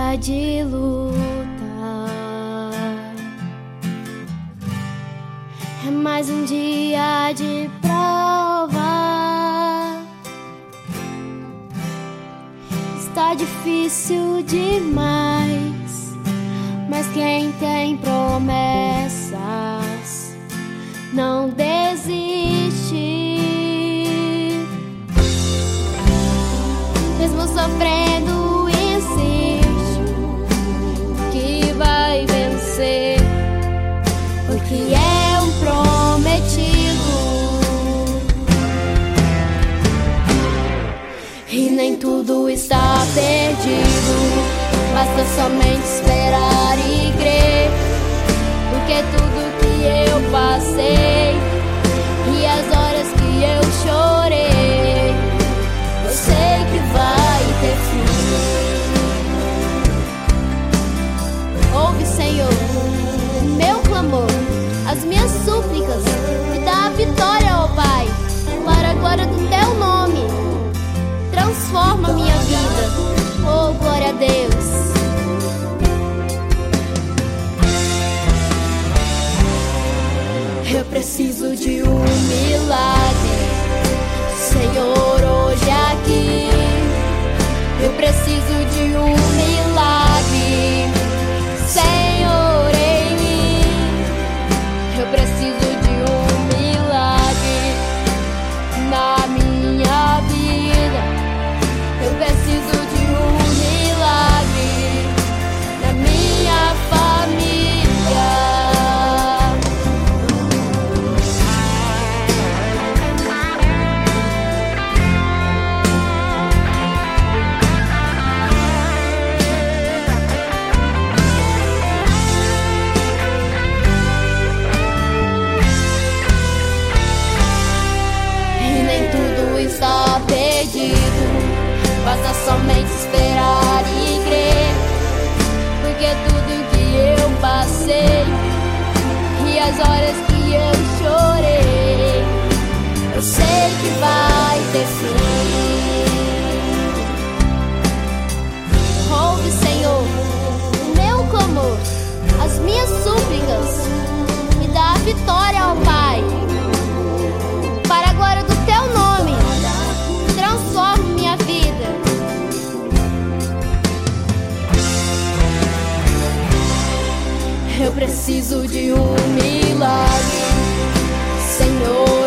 dia de luta, é mais um dia de prova. Está difícil demais, mas quem tem promessas não desiste. Mesmo sofrendo, insiste que vai vencer, porque é um prometido. E nem tudo está perdido, basta somente esperar e crer, porque tudo que eu passei e as horas que eu chorei, eu sei que vai ter fim. Ouve, Senhor, o meu clamor, as minhas súplicas, me dá a vitória, ó Pai, para a glória do Teu nome. Transforma minha vida, oh glória a Deus. Eu preciso de um milagre, Senhor, hoje aqui. Eu preciso de um milagre, Senhor, em mim. Eu preciso de um milagre na minha vida. Eu preciso de um milagre na minha família. E nem tudo está perdido, basta somente esperar e crer, porque tudo que eu passei e as horas que eu chorei, eu sei que vai ter fim. Ouve, Senhor, o meu clamor, as minhas súplicas, me dá a vitória, ó Pai, para a glória do Teu nome. Transforma minha vida. Eu preciso de um milagre, Senhor.